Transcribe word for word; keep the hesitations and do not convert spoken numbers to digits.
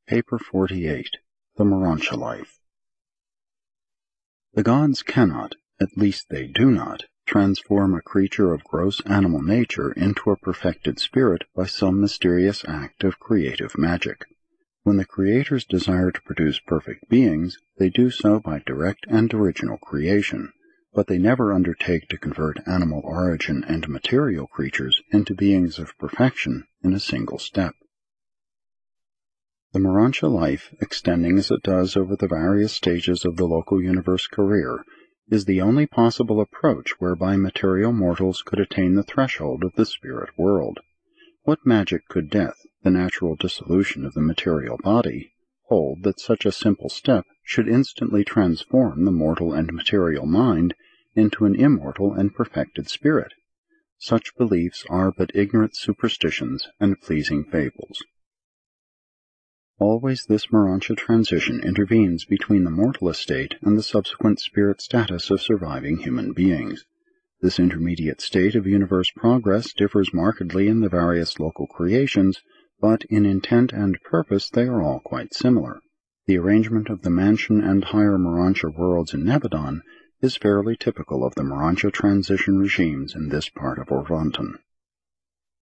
Paper forty-eight. The Morontia Life. The gods cannot, at least they do not, transform a creature of gross animal nature into a perfected spirit by some mysterious act of creative magic. When the creators desire to produce perfect beings, they do so by direct and original creation, but they never undertake to convert animal origin and material creatures into beings of perfection in a single step. The Morontia life, extending as it does over the various stages of the local universe career, is the only possible approach whereby material mortals could attain the threshold of the spirit world. What magic could death, the natural dissolution of the material body, hold that such a simple step should instantly transform the mortal and material mind into an immortal and perfected spirit? Such beliefs are but ignorant superstitions and pleasing fables. Always this Morontia transition intervenes between the mortal estate and the subsequent spirit status of surviving human beings. This intermediate state of universe progress differs markedly in the various local creations, but in intent and purpose they are all quite similar. The arrangement of the mansion and higher Morontia worlds in Nebadon is fairly typical of the Morontia transition regimes in this part of Orvonton.